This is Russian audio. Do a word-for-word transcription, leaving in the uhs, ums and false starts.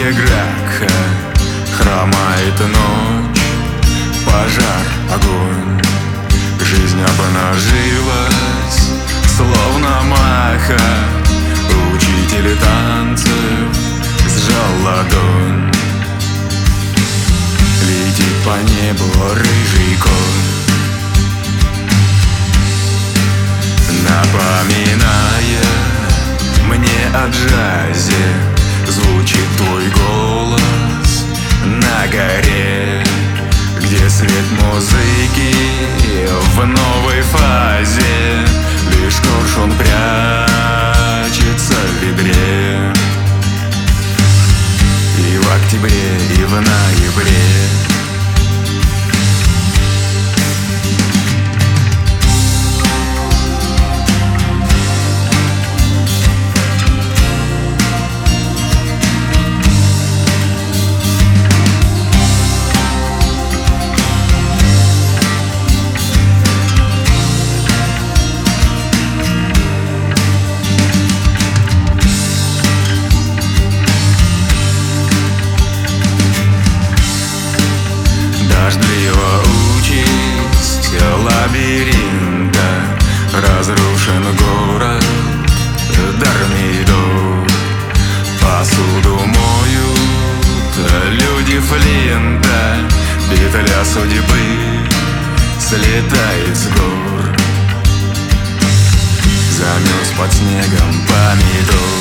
Граха хромает ночь, пожар, огонь. Жизнь обнажилась, словно маха. Учитель танцев сжал ладонь. Летит по небу рыжий конь, напоминая мне о джазе. Звучит твой голос на горе, где свет музыки в новой фазе. Лишь коршун прячется в ведре. И в октябре, и в ноябре дождливо участь лабиринта. Разрушен город Дармидо. Посуду моют люди Флинта. Петля судьбы слетает с гор. Замерз под снегом помидор.